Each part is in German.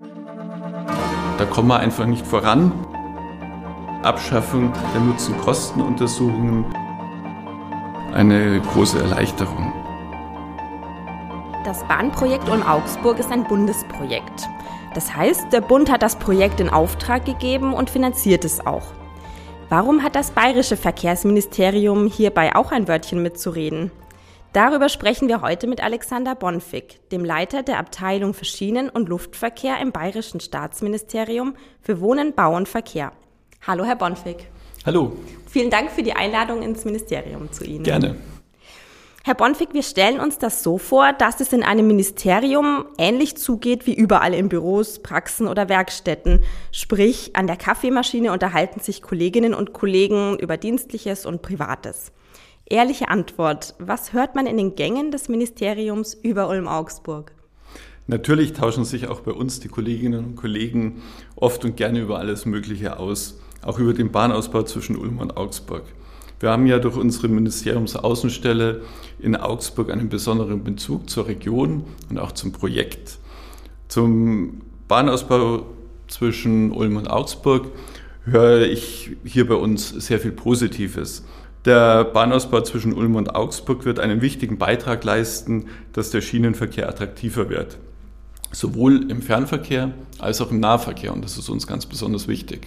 Da kommen wir einfach nicht voran. Abschaffung der Nutzen-Kosten-Untersuchungen, eine große Erleichterung. Das Bahnprojekt Ulm-Augsburg ist ein Bundesprojekt. Das heißt, der Bund hat das Projekt in Auftrag gegeben und finanziert es auch. Warum hat das bayerische Verkehrsministerium hierbei auch ein Wörtchen mitzureden? Darüber sprechen wir heute mit Alexander Bonfig, dem Leiter der Abteilung für Schienen- und Luftverkehr im Bayerischen Staatsministerium für Wohnen, Bau und Verkehr. Hallo, Herr Bonfig. Hallo. Vielen Dank für die Einladung ins Ministerium zu Ihnen. Gerne. Herr Bonfig, wir stellen uns das so vor, dass es in einem Ministerium ähnlich zugeht wie überall in Büros, Praxen oder Werkstätten. Sprich, an der Kaffeemaschine unterhalten sich Kolleginnen und Kollegen über Dienstliches und Privates. Ehrliche Antwort, was hört man in den Gängen des Ministeriums über Ulm-Augsburg? Natürlich tauschen sich auch bei uns die Kolleginnen und Kollegen oft und gerne über alles Mögliche aus, auch über den Bahnausbau zwischen Ulm und Augsburg. Wir haben ja durch unsere Ministeriumsaußenstelle in Augsburg einen besonderen Bezug zur Region und auch zum Projekt. Zum Bahnausbau zwischen Ulm und Augsburg höre ich hier bei uns sehr viel Positives. Der Bahnausbau zwischen Ulm und Augsburg wird einen wichtigen Beitrag leisten, dass der Schienenverkehr attraktiver wird. Sowohl im Fernverkehr als auch im Nahverkehr. Und das ist uns ganz besonders wichtig.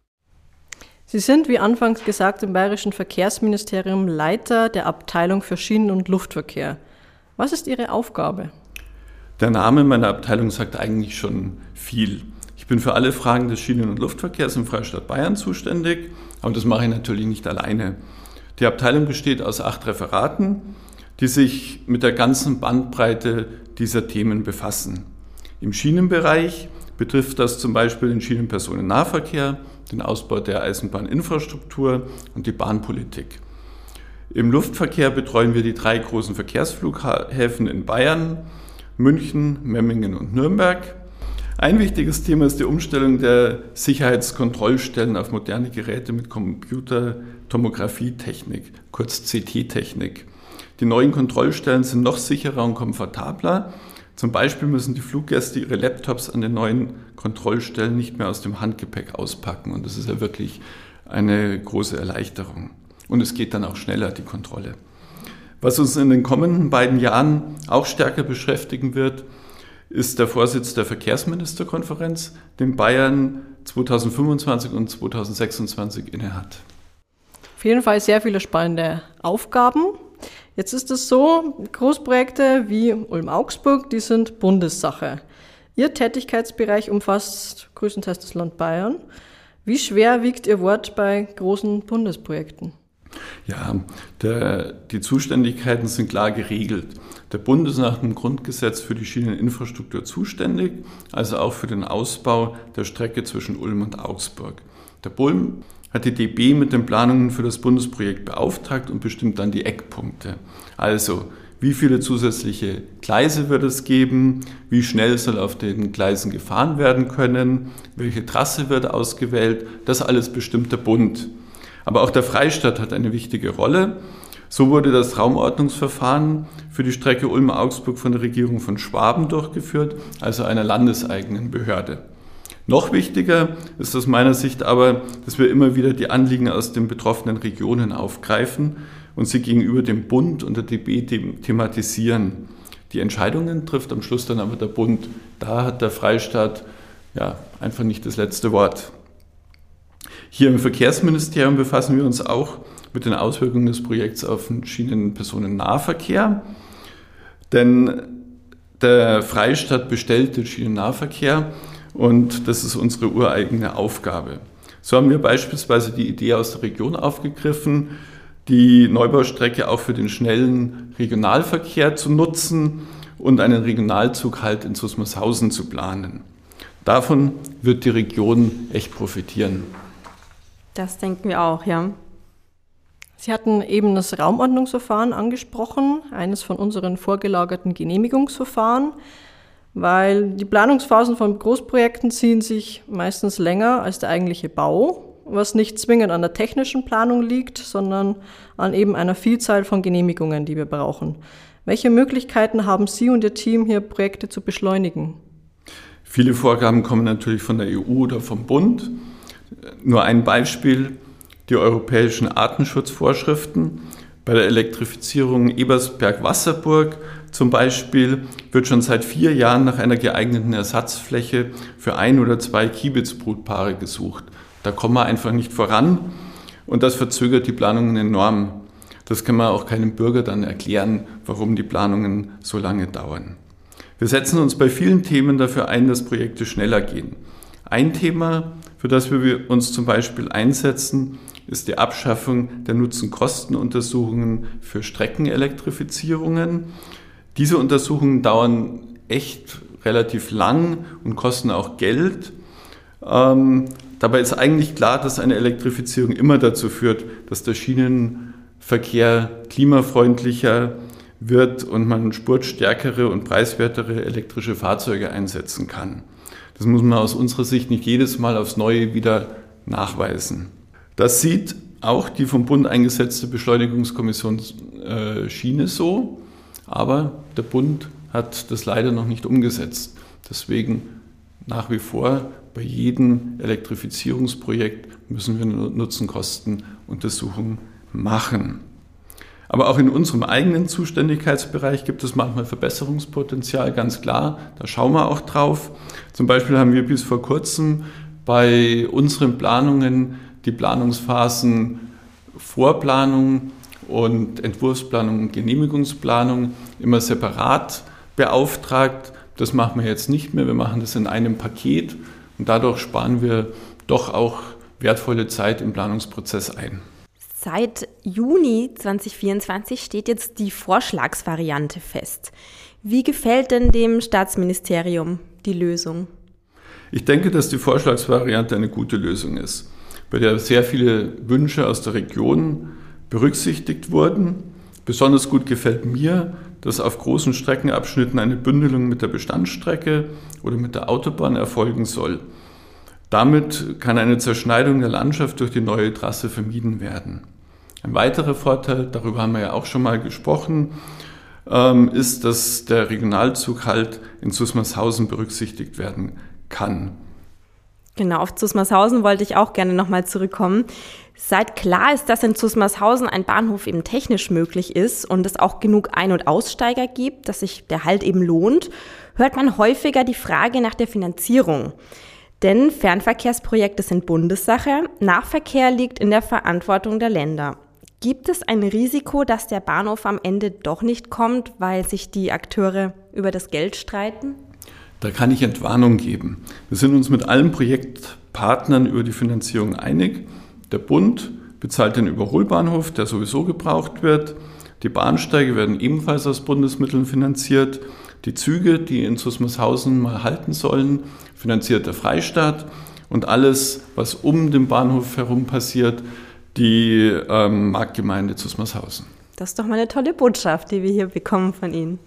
Sie sind, wie anfangs gesagt, im Bayerischen Verkehrsministerium Leiter der Abteilung für Schienen- und Luftverkehr. Was ist Ihre Aufgabe? Der Name meiner Abteilung sagt eigentlich schon viel. Ich bin für alle Fragen des Schienen- und Luftverkehrs im Freistaat Bayern zuständig, aber das mache ich natürlich nicht alleine. Die Abteilung besteht aus 8 Referaten, die sich mit der ganzen Bandbreite dieser Themen befassen. Im Schienenbereich betrifft das zum Beispiel den Schienenpersonennahverkehr, den Ausbau der Eisenbahninfrastruktur und die Bahnpolitik. Im Luftverkehr betreuen wir die 3 großen Verkehrsflughäfen in Bayern, München, Memmingen und Nürnberg. Ein wichtiges Thema ist die Umstellung der Sicherheitskontrollstellen auf moderne Geräte mit Computertomografietechnik, kurz CT-Technik. Die neuen Kontrollstellen sind noch sicherer und komfortabler. Zum Beispiel müssen die Fluggäste ihre Laptops an den neuen Kontrollstellen nicht mehr aus dem Handgepäck auspacken. Und das ist ja wirklich eine große Erleichterung. Und es geht dann auch schneller, die Kontrolle. Was uns in den kommenden beiden Jahren auch stärker beschäftigen wird, ist der Vorsitz der Verkehrsministerkonferenz, den Bayern 2025 und 2026 innehat. Auf jeden Fall sehr viele spannende Aufgaben. Jetzt ist es so, Großprojekte wie Ulm-Augsburg, die sind Bundessache. Ihr Tätigkeitsbereich umfasst größtenteils das Land Bayern. Wie schwer wiegt Ihr Wort bei großen Bundesprojekten? Ja, die Zuständigkeiten sind klar geregelt. Der Bund ist nach dem Grundgesetz für die Schieneninfrastruktur zuständig, also auch für den Ausbau der Strecke zwischen Ulm und Augsburg. Der Bund hat die DB mit den Planungen für das Bundesprojekt beauftragt und bestimmt dann die Eckpunkte. Also, wie viele zusätzliche Gleise wird es geben, wie schnell soll auf den Gleisen gefahren werden können, welche Trasse wird ausgewählt, das alles bestimmt der Bund. Aber auch der Freistaat hat eine wichtige Rolle. So wurde das Raumordnungsverfahren für die Strecke Ulm-Augsburg von der Regierung von Schwaben durchgeführt, also einer landeseigenen Behörde. Noch wichtiger ist aus meiner Sicht aber, dass wir immer wieder die Anliegen aus den betroffenen Regionen aufgreifen und sie gegenüber dem Bund und der DB thematisieren. Die Entscheidungen trifft am Schluss dann aber der Bund. Da hat der Freistaat einfach nicht das letzte Wort. Hier im Verkehrsministerium befassen wir uns auch mit den Auswirkungen des Projekts auf den Schienenpersonennahverkehr. Denn der Freistaat bestellt den Schienennahverkehr und das ist unsere ureigene Aufgabe. So haben wir beispielsweise die Idee aus der Region aufgegriffen, die Neubaustrecke auch für den schnellen Regionalverkehr zu nutzen und einen Regionalzug halt in Susmarshausen zu planen. Davon wird die Region echt profitieren. Das denken wir auch, ja. Sie hatten eben das Raumordnungsverfahren angesprochen, eines von unseren vorgelagerten Genehmigungsverfahren, weil die Planungsphasen von Großprojekten ziehen sich meistens länger als der eigentliche Bau, was nicht zwingend an der technischen Planung liegt, sondern an eben einer Vielzahl von Genehmigungen, die wir brauchen. Welche Möglichkeiten haben Sie und Ihr Team, hier Projekte zu beschleunigen? Viele Vorgaben kommen natürlich von der EU oder vom Bund. Nur ein Beispiel, die europäischen Artenschutzvorschriften. Bei der Elektrifizierung Ebersberg-Wasserburg zum Beispiel wird schon seit 4 Jahren nach einer geeigneten Ersatzfläche für 1 oder 2 Kiebitzbrutpaare gesucht. Da kommen wir einfach nicht voran und das verzögert die Planungen enorm. Das kann man auch keinem Bürger dann erklären, warum die Planungen so lange dauern. Wir setzen uns bei vielen Themen dafür ein, dass Projekte schneller gehen. Ein Thema, für das wir uns zum Beispiel einsetzen, ist die Abschaffung der Nutzen-Kosten-Untersuchungen für Streckenelektrifizierungen. Diese Untersuchungen dauern echt relativ lang und kosten auch Geld. Dabei ist eigentlich klar, dass eine Elektrifizierung immer dazu führt, dass der Schienenverkehr klimafreundlicher wird und man spurtstärkere und preiswertere elektrische Fahrzeuge einsetzen kann. Das muss man aus unserer Sicht nicht jedes Mal aufs Neue wieder nachweisen. Das sieht auch die vom Bund eingesetzte Beschleunigungskommission Schiene so, aber der Bund hat das leider noch nicht umgesetzt. Deswegen nach wie vor bei jedem Elektrifizierungsprojekt müssen wir Nutzen-Kosten-Untersuchungen machen. Aber auch in unserem eigenen Zuständigkeitsbereich gibt es manchmal Verbesserungspotenzial, ganz klar. Da schauen wir auch drauf. Zum Beispiel haben wir bis vor kurzem bei unseren Planungen die Planungsphasen Vorplanung und Entwurfsplanung und Genehmigungsplanung immer separat beauftragt. Das machen wir jetzt nicht mehr. Wir machen das in einem Paket und dadurch sparen wir doch auch wertvolle Zeit im Planungsprozess ein. Seit Juni 2024 steht jetzt die Vorschlagsvariante fest. Wie gefällt denn dem Staatsministerium die Lösung? Ich denke, dass die Vorschlagsvariante eine gute Lösung ist, bei der sehr viele Wünsche aus der Region berücksichtigt wurden. Besonders gut gefällt mir, dass auf großen Streckenabschnitten eine Bündelung mit der Bestandsstrecke oder mit der Autobahn erfolgen soll. Damit kann eine Zerschneidung der Landschaft durch die neue Trasse vermieden werden. Ein weiterer Vorteil, darüber haben wir ja auch schon mal gesprochen, ist, dass der Regionalzug halt in Zusmarshausen berücksichtigt werden kann. Genau, auf Zusmarshausen wollte ich auch gerne nochmal zurückkommen. Seit klar ist, dass in Zusmarshausen ein Bahnhof eben technisch möglich ist und es auch genug Ein- und Aussteiger gibt, dass sich der Halt eben lohnt, hört man häufiger die Frage nach der Finanzierung. Denn Fernverkehrsprojekte sind Bundessache, Nahverkehr liegt in der Verantwortung der Länder. Gibt es ein Risiko, dass der Bahnhof am Ende doch nicht kommt, weil sich die Akteure über das Geld streiten? Da kann ich Entwarnung geben. Wir sind uns mit allen Projektpartnern über die Finanzierung einig. Der Bund bezahlt den Überholbahnhof, der sowieso gebraucht wird. Die Bahnsteige werden ebenfalls aus Bundesmitteln finanziert. Die Züge, die in Zusmarshausen mal halten sollen, finanziert der Freistaat. Und alles, was um den Bahnhof herum passiert, die Marktgemeinde Zusmarshausen. Das ist doch mal eine tolle Botschaft, die wir hier bekommen von Ihnen.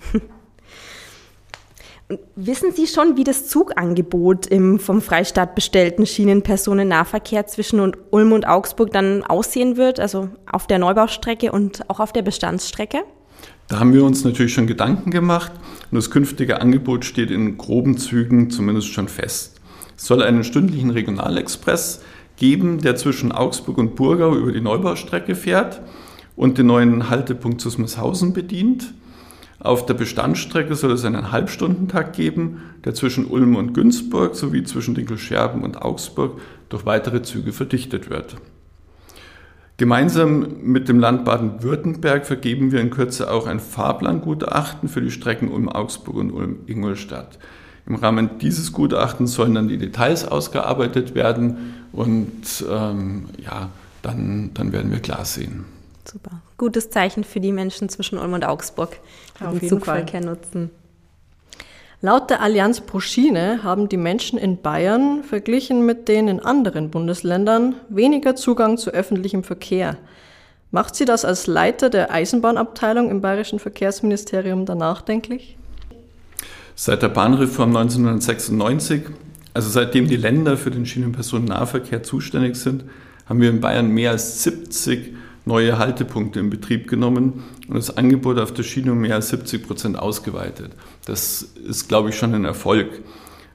Und wissen Sie schon, wie das Zugangebot im vom Freistaat bestellten Schienenpersonennahverkehr zwischen Ulm und Augsburg dann aussehen wird, also auf der Neubaustrecke und auch auf der Bestandsstrecke? Da haben wir uns natürlich schon Gedanken gemacht und das künftige Angebot steht in groben Zügen zumindest schon fest. Es soll einen stündlichen Regionalexpress geben, der zwischen Augsburg und Burgau über die Neubaustrecke fährt und den neuen Haltepunkt Zusmarshausen bedient. Auf der Bestandsstrecke soll es einen Halbstundentakt geben, der zwischen Ulm und Günzburg sowie zwischen Dinkelscherben und Augsburg durch weitere Züge verdichtet wird. Gemeinsam mit dem Land Baden-Württemberg vergeben wir in Kürze auch ein Fahrplangutachten für die Strecken Ulm-Augsburg und Ulm-Ingolstadt. Im Rahmen dieses Gutachtens sollen dann die Details ausgearbeitet werden und dann werden wir klar sehen. Super. Gutes Zeichen für die Menschen zwischen Ulm und Augsburg, die den Zugverkehr nutzen. Laut der Allianz pro Schiene haben die Menschen in Bayern verglichen mit den in anderen Bundesländern weniger Zugang zu öffentlichem Verkehr. Macht Sie das als Leiter der Eisenbahnabteilung im Bayerischen Verkehrsministerium dann nachdenklich? Seit der Bahnreform 1996, also seitdem die Länder für den Schienenpersonennahverkehr zuständig sind, haben wir in Bayern mehr als 70 neue Haltepunkte in Betrieb genommen und das Angebot auf der Schiene um mehr als 70% ausgeweitet. Das ist, glaube ich, schon ein Erfolg.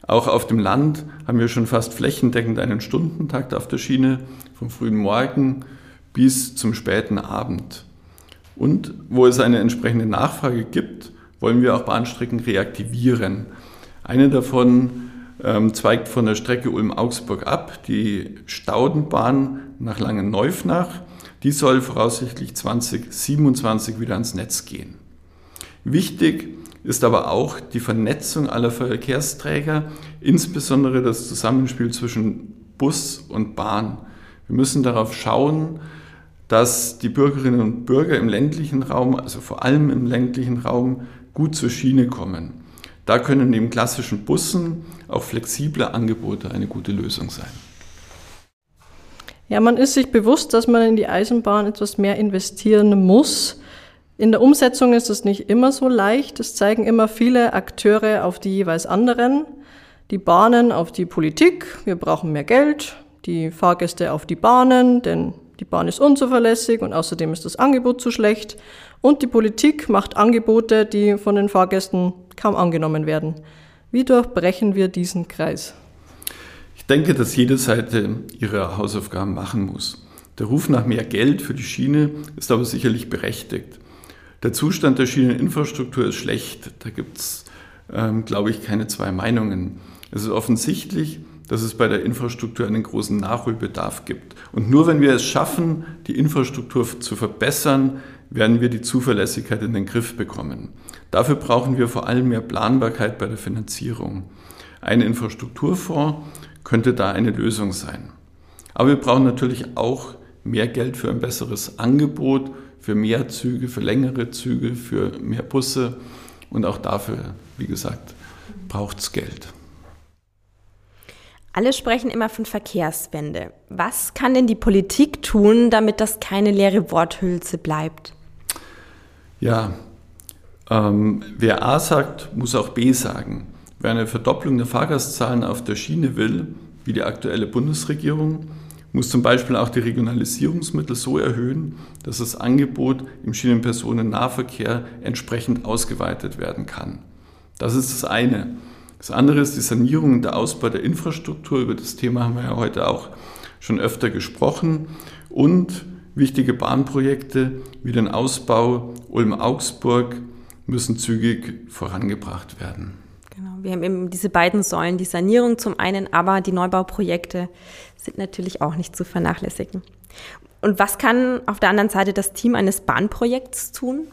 Auch auf dem Land haben wir schon fast flächendeckend einen Stundentakt auf der Schiene, vom frühen Morgen bis zum späten Abend. Und wo es eine entsprechende Nachfrage gibt, wollen wir auch Bahnstrecken reaktivieren. Eine davon zweigt von der Strecke Ulm-Augsburg ab, die Staudenbahn nach Langenneufnach. Die soll voraussichtlich 2027 wieder ans Netz gehen. Wichtig ist aber auch die Vernetzung aller Verkehrsträger, insbesondere das Zusammenspiel zwischen Bus und Bahn. Wir müssen darauf schauen, dass die Bürgerinnen und Bürger im ländlichen Raum, also vor allem im ländlichen Raum, gut zur Schiene kommen. Da können neben klassischen Bussen auch flexible Angebote eine gute Lösung sein. Ja, man ist sich bewusst, dass man in die Eisenbahn etwas mehr investieren muss. In der Umsetzung ist es nicht immer so leicht. Es zeigen immer viele Akteure auf die jeweils anderen. Die Bahnen auf die Politik, wir brauchen mehr Geld. Die Fahrgäste auf die Bahnen, denn die Bahn ist unzuverlässig und außerdem ist das Angebot zu schlecht. Und die Politik macht Angebote, die von den Fahrgästen kaum angenommen werden. Wie durchbrechen wir diesen Kreis? Ich denke, dass jede Seite ihre Hausaufgaben machen muss. Der Ruf nach mehr Geld für die Schiene ist aber sicherlich berechtigt. Der Zustand der Schieneninfrastruktur ist schlecht. Da gibt es, glaube ich, keine zwei Meinungen. Es ist offensichtlich, dass es bei der Infrastruktur einen großen Nachholbedarf gibt. Und nur wenn wir es schaffen, die Infrastruktur zu verbessern, werden wir die Zuverlässigkeit in den Griff bekommen. Dafür brauchen wir vor allem mehr Planbarkeit bei der Finanzierung. Ein Infrastrukturfonds könnte da eine Lösung sein. Aber wir brauchen natürlich auch mehr Geld für ein besseres Angebot, für mehr Züge, für längere Züge, für mehr Busse. Und auch dafür, wie gesagt, braucht es Geld. Alle sprechen immer von Verkehrswende. Was kann denn die Politik tun, damit das keine leere Worthülse bleibt? Ja, wer A sagt, muss auch B sagen. Wer eine Verdopplung der Fahrgastzahlen auf der Schiene will, wie die aktuelle Bundesregierung, muss zum Beispiel auch die Regionalisierungsmittel so erhöhen, dass das Angebot im Schienenpersonennahverkehr entsprechend ausgeweitet werden kann. Das ist das eine. Das andere ist die Sanierung und der Ausbau der Infrastruktur. Über das Thema haben wir ja heute auch schon öfter gesprochen. Und wichtige Bahnprojekte wie den Ausbau Ulm-Augsburg müssen zügig vorangebracht werden. Genau, wir haben eben diese beiden Säulen, die Sanierung zum einen, aber die Neubauprojekte sind natürlich auch nicht zu vernachlässigen. Und was kann auf der anderen Seite das Team eines Bahnprojekts tun?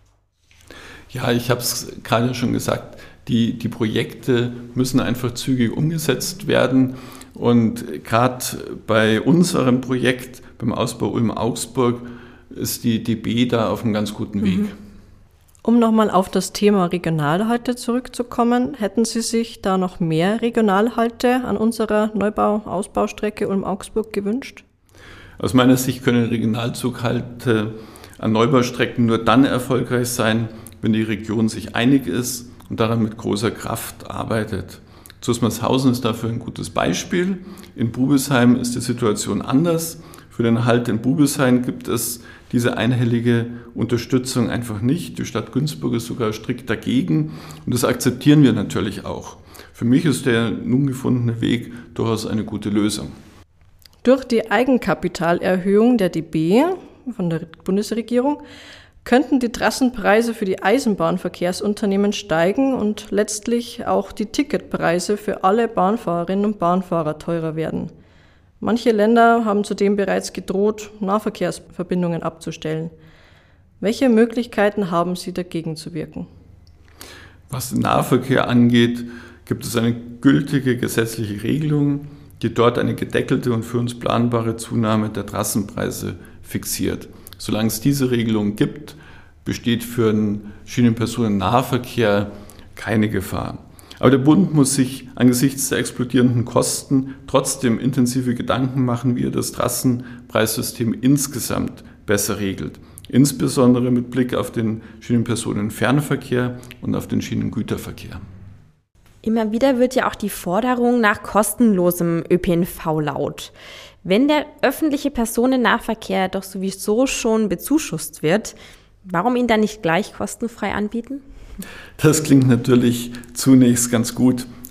Ja, ich habe es gerade schon gesagt, die Projekte müssen einfach zügig umgesetzt werden. Und gerade bei unserem Projekt, beim Ausbau Ulm-Augsburg, ist die DB da auf einem ganz guten Weg. Um nochmal auf das Thema Regionalhalte zurückzukommen, hätten Sie sich da noch mehr Regionalhalte an unserer Neubau-Ausbaustrecke Ulm-Augsburg gewünscht? Aus meiner Sicht können Regionalzughalte an Neubaustrecken nur dann erfolgreich sein, wenn die Region sich einig ist und daran mit großer Kraft arbeitet. Zusmarshausen ist dafür ein gutes Beispiel. In Bubesheim ist die Situation anders. Für den Halt in Bubesheim gibt es diese einhellige Unterstützung einfach nicht. Die Stadt Günzburg ist sogar strikt dagegen und das akzeptieren wir natürlich auch. Für mich ist der nun gefundene Weg durchaus eine gute Lösung. Durch die Eigenkapitalerhöhung der DB von der Bundesregierung könnten die Trassenpreise für die Eisenbahnverkehrsunternehmen steigen und letztlich auch die Ticketpreise für alle Bahnfahrerinnen und Bahnfahrer teurer werden. Manche Länder haben zudem bereits gedroht, Nahverkehrsverbindungen abzustellen. Welche Möglichkeiten haben Sie, dagegen zu wirken? Was den Nahverkehr angeht, gibt es eine gültige gesetzliche Regelung, die dort eine gedeckelte und für uns planbare Zunahme der Trassenpreise fixiert. Solange es diese Regelung gibt, besteht für den Schienenpersonennahverkehr keine Gefahr. Aber der Bund muss sich angesichts der explodierenden Kosten trotzdem intensive Gedanken machen, wie er das Trassenpreissystem insgesamt besser regelt. Insbesondere mit Blick auf den Schienenpersonenfernverkehr und auf den Schienengüterverkehr. Immer wieder wird ja auch die Forderung nach kostenlosem ÖPNV laut. Wenn der öffentliche Personennahverkehr doch sowieso schon bezuschusst wird, warum ihn dann nicht gleich kostenfrei anbieten? Das klingt natürlich zunächst ganz gut,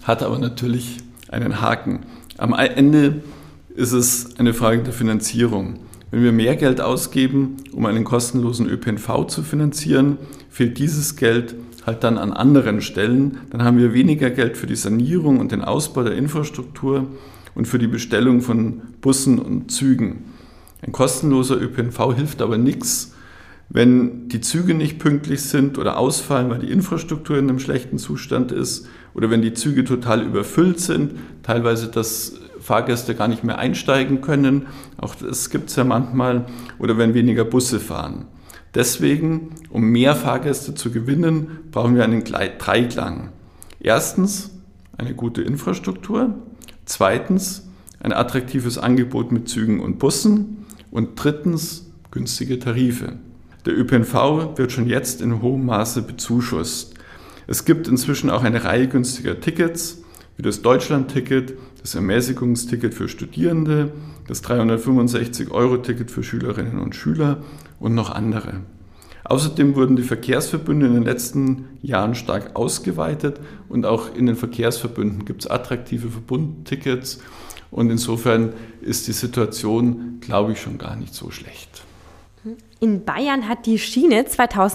hat aber natürlich einen Haken. Am Ende ist es eine Frage der Finanzierung. Wenn wir mehr Geld ausgeben, um einen kostenlosen ÖPNV zu finanzieren, fehlt dieses Geld halt dann an anderen Stellen. Dann haben wir weniger Geld für die Sanierung und den Ausbau der Infrastruktur und für die Bestellung von Bussen und Zügen. Ein kostenloser ÖPNV hilft aber nichts, wenn die Züge nicht pünktlich sind oder ausfallen, weil die Infrastruktur in einem schlechten Zustand ist oder wenn die Züge total überfüllt sind, teilweise dass Fahrgäste gar nicht mehr einsteigen können, auch das gibt es ja manchmal, oder wenn weniger Busse fahren. Deswegen, um mehr Fahrgäste zu gewinnen, brauchen wir einen Dreiklang. Erstens eine gute Infrastruktur, zweitens ein attraktives Angebot mit Zügen und Bussen und drittens günstige Tarife. Der ÖPNV wird schon jetzt in hohem Maße bezuschusst. Es gibt inzwischen auch eine Reihe günstiger Tickets, wie das Deutschland-Ticket, das Ermäßigungsticket für Studierende, das 365-Euro-Ticket für Schülerinnen und Schüler und noch andere. Außerdem wurden die Verkehrsverbünde in den letzten Jahren stark ausgeweitet und auch in den Verkehrsverbünden gibt es attraktive Verbundtickets und insofern ist die Situation, glaube ich, schon gar nicht so schlecht. In Bayern hat die Schiene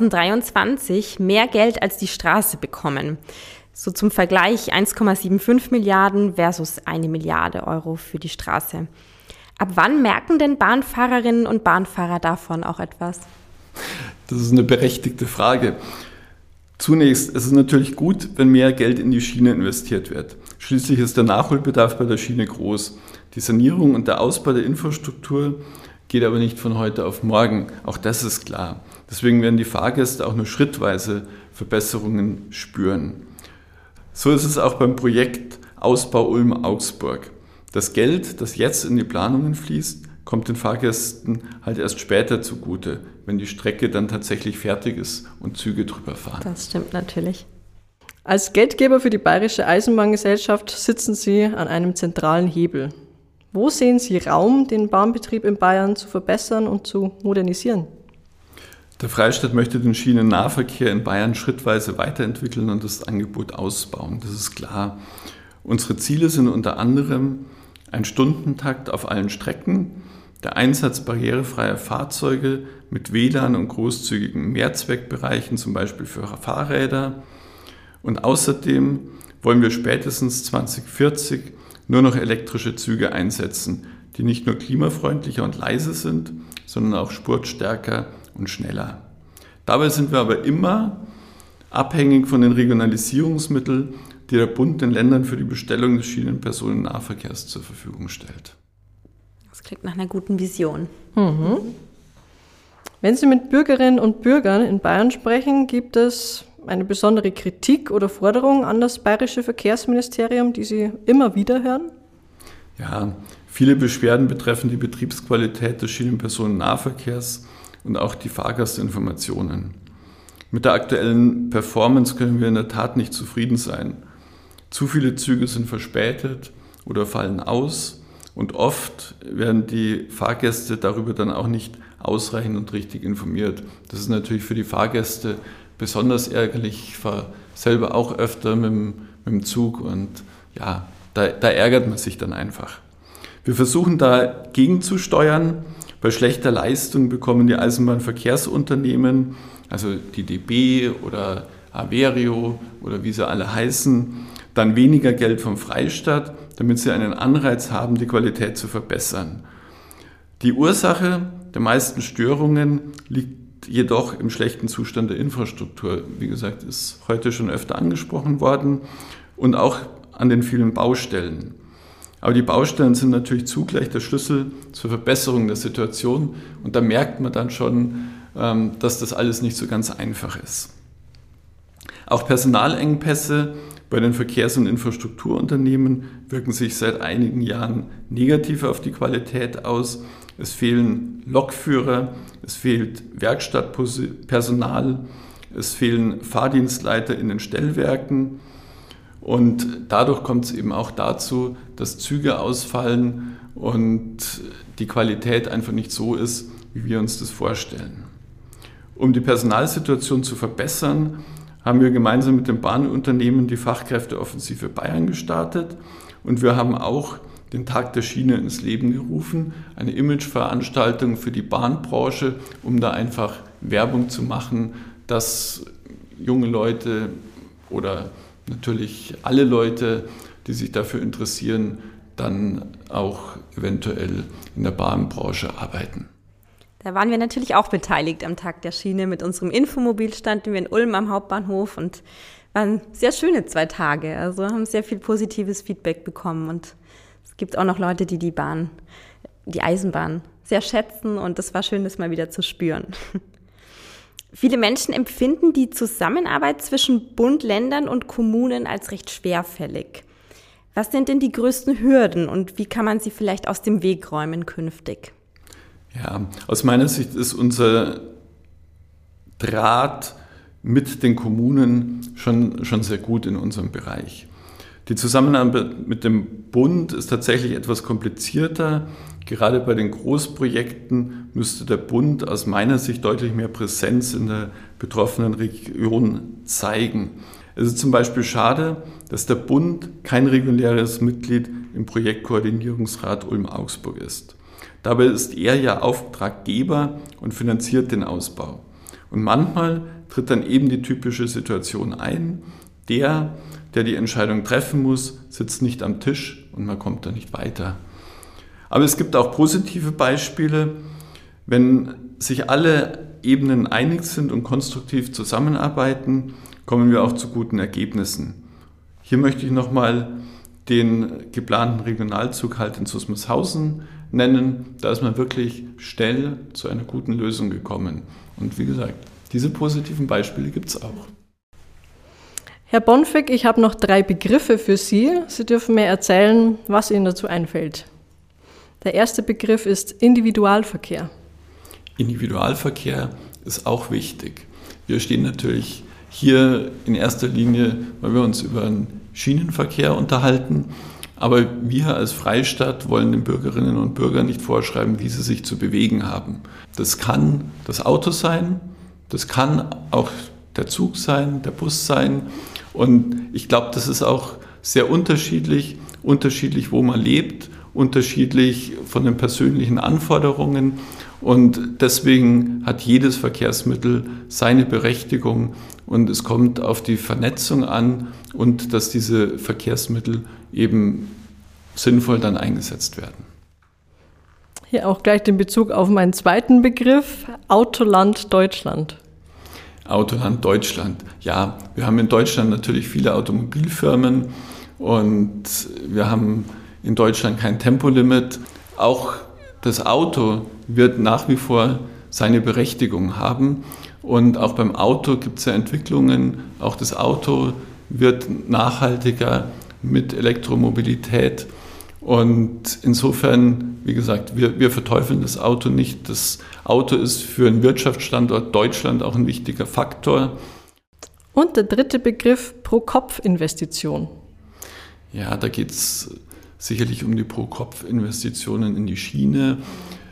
2023 mehr Geld als die Straße bekommen. So zum Vergleich 1,75 Milliarden versus 1 Milliarde Euro für die Straße. Ab wann merken denn Bahnfahrerinnen und Bahnfahrer davon auch etwas? Das ist eine berechtigte Frage. Zunächst, es ist natürlich gut, wenn mehr Geld in die Schiene investiert wird. Schließlich ist der Nachholbedarf bei der Schiene groß. Die Sanierung und der Ausbau der Infrastruktur geht aber nicht von heute auf morgen. Auch das ist klar. Deswegen werden die Fahrgäste auch nur schrittweise Verbesserungen spüren. So ist es auch beim Projekt Ausbau Ulm-Augsburg. Das Geld, das jetzt in die Planungen fließt, kommt den Fahrgästen halt erst später zugute, wenn die Strecke dann tatsächlich fertig ist und Züge drüber fahren. Das stimmt natürlich. Als Geldgeber für die Bayerische Eisenbahngesellschaft sitzen Sie an einem zentralen Hebel. Wo sehen Sie Raum, den Bahnbetrieb in Bayern zu verbessern und zu modernisieren? Der Freistaat möchte den Schienennahverkehr in Bayern schrittweise weiterentwickeln und das Angebot ausbauen. Das ist klar. Unsere Ziele sind unter anderem ein Stundentakt auf allen Strecken, der Einsatz barrierefreier Fahrzeuge mit WLAN und großzügigen Mehrzweckbereichen, zum Beispiel für Fahrräder. Und außerdem wollen wir spätestens 2040 nur noch elektrische Züge einsetzen, die nicht nur klimafreundlicher und leise sind, sondern auch spurtstärker und schneller. Dabei sind wir aber immer abhängig von den Regionalisierungsmitteln, die der Bund den Ländern für die Bestellung des Schienenpersonennahverkehrs zur Verfügung stellt. Das klingt nach einer guten Vision. Wenn Sie mit Bürgerinnen und Bürgern in Bayern sprechen, gibt es eine besondere Kritik oder Forderung an das Bayerische Verkehrsministerium, die Sie immer wieder hören? Ja, viele Beschwerden betreffen die Betriebsqualität des Schienenpersonennahverkehrs und auch die Fahrgastinformationen. Mit der aktuellen Performance können wir in der Tat nicht zufrieden sein. Zu viele Züge sind verspätet oder fallen aus und oft werden die Fahrgäste darüber dann auch nicht ausreichend und richtig informiert. Das ist natürlich für die Fahrgäste besonders ärgerlich. Ich fahre selber auch öfter mit dem Zug und ja, da ärgert man sich dann einfach. Wir versuchen da gegenzusteuern. Bei schlechter Leistung bekommen die Eisenbahnverkehrsunternehmen, also die DB oder Averio oder wie sie alle heißen, dann weniger Geld vom Freistaat, damit sie einen Anreiz haben, die Qualität zu verbessern. Die Ursache der meisten Störungen liegt jedoch im schlechten Zustand der Infrastruktur. Wie gesagt, ist heute schon öfter angesprochen worden und auch an den vielen Baustellen. Aber die Baustellen sind natürlich zugleich der Schlüssel zur Verbesserung der Situation und da merkt man dann schon, dass das alles nicht so ganz einfach ist. Auch Personalengpässe bei den Verkehrs- und Infrastrukturunternehmen wirken sich seit einigen Jahren negativ auf die Qualität aus. Es fehlen Lokführer, es fehlt Werkstattpersonal, es fehlen Fahrdienstleiter in den Stellwerken. Und dadurch kommt es eben auch dazu, dass Züge ausfallen und die Qualität einfach nicht so ist, wie wir uns das vorstellen. Um die Personalsituation zu verbessern, haben wir gemeinsam mit dem Bahnunternehmen die Fachkräfteoffensive Bayern gestartet und wir haben auch den Tag der Schiene ins Leben gerufen, eine Imageveranstaltung für die Bahnbranche, um da einfach Werbung zu machen, dass junge Leute oder natürlich alle Leute, die sich dafür interessieren, dann auch eventuell in der Bahnbranche arbeiten. Da waren wir natürlich auch beteiligt am Tag der Schiene mit unserem Infomobil, standen wir in Ulm am Hauptbahnhof und waren sehr schöne 2 Tage. Also haben sehr viel positives Feedback bekommen und es gibt auch noch Leute, die die Eisenbahn sehr schätzen und es war schön, das mal wieder zu spüren. Viele Menschen empfinden die Zusammenarbeit zwischen Bund, Ländern und Kommunen als recht schwerfällig. Was sind denn die größten Hürden und wie kann man sie vielleicht aus dem Weg räumen künftig? Ja, aus meiner Sicht ist unser Draht mit den Kommunen schon sehr gut in unserem Bereich. Die Zusammenarbeit mit dem Bund ist tatsächlich etwas komplizierter. Gerade bei den Großprojekten müsste der Bund aus meiner Sicht deutlich mehr Präsenz in der betroffenen Region zeigen. Es ist zum Beispiel schade, dass der Bund kein reguläres Mitglied im Projektkoordinierungsrat Ulm-Augsburg ist. Dabei ist er ja Auftraggeber und finanziert den Ausbau. Und manchmal tritt dann eben die typische Situation ein, der die Entscheidung treffen muss, sitzt nicht am Tisch und man kommt da nicht weiter. Aber es gibt auch positive Beispiele, wenn sich alle Ebenen einig sind und konstruktiv zusammenarbeiten, kommen wir auch zu guten Ergebnissen. Hier möchte ich nochmal den geplanten Regionalzug halt in Susmarshausen nennen. Da ist man wirklich schnell zu einer guten Lösung gekommen. Und wie gesagt, diese positiven Beispiele gibt es auch. Herr Bonfig, ich habe noch 3 Begriffe für Sie. Sie dürfen mir erzählen, was Ihnen dazu einfällt. Der erste Begriff ist Individualverkehr. Individualverkehr ist auch wichtig. Wir stehen natürlich hier in erster Linie, weil wir uns über den Schienenverkehr unterhalten. Aber wir als Freistadt wollen den Bürgerinnen und Bürgern nicht vorschreiben, wie sie sich zu bewegen haben. Das kann das Auto sein, das kann auch der Zug sein, der Bus sein. Und ich glaube, das ist auch sehr unterschiedlich, wo man lebt, unterschiedlich von den persönlichen Anforderungen. Und deswegen hat jedes Verkehrsmittel seine Berechtigung und es kommt auf die Vernetzung an und dass diese Verkehrsmittel eben sinnvoll dann eingesetzt werden. Hier auch gleich den Bezug auf meinen zweiten Begriff, Autoland Deutschland. Autoland Deutschland. Ja, wir haben in Deutschland natürlich viele Automobilfirmen und wir haben in Deutschland kein Tempolimit. Auch das Auto wird nach wie vor seine Berechtigung haben und auch beim Auto gibt es ja Entwicklungen. Auch das Auto wird nachhaltiger mit Elektromobilität und insofern, wie gesagt, wir verteufeln das Auto nicht. Das Auto ist für einen Wirtschaftsstandort Deutschland auch ein wichtiger Faktor. Und der dritte Begriff, Pro-Kopf-Investition. Ja, da geht es sicherlich um die Pro-Kopf-Investitionen in die Schiene.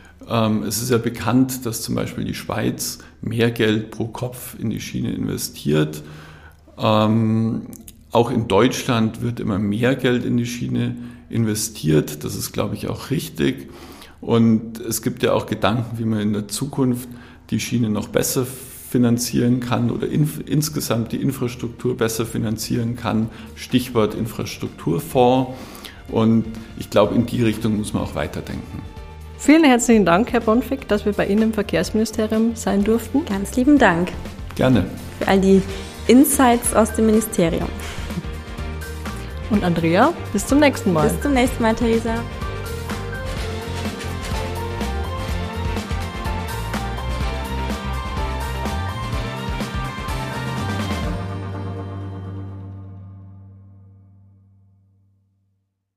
Es ist ja bekannt, dass zum Beispiel die Schweiz mehr Geld pro Kopf in die Schiene investiert. Auch in Deutschland wird immer mehr Geld in die Schiene investiert. Das ist, glaube ich, auch richtig. Und es gibt ja auch Gedanken, wie man in der Zukunft die Schiene noch besser finanzieren kann oder insgesamt die Infrastruktur besser finanzieren kann. Stichwort Infrastrukturfonds. Und ich glaube, in die Richtung muss man auch weiterdenken. Vielen herzlichen Dank, Herr Bonfig, dass wir bei Ihnen im Verkehrsministerium sein durften. Ganz lieben Dank. Gerne. Für all die Insights aus dem Ministerium. Und Andrea, bis zum nächsten Mal. Bis zum nächsten Mal, Theresa.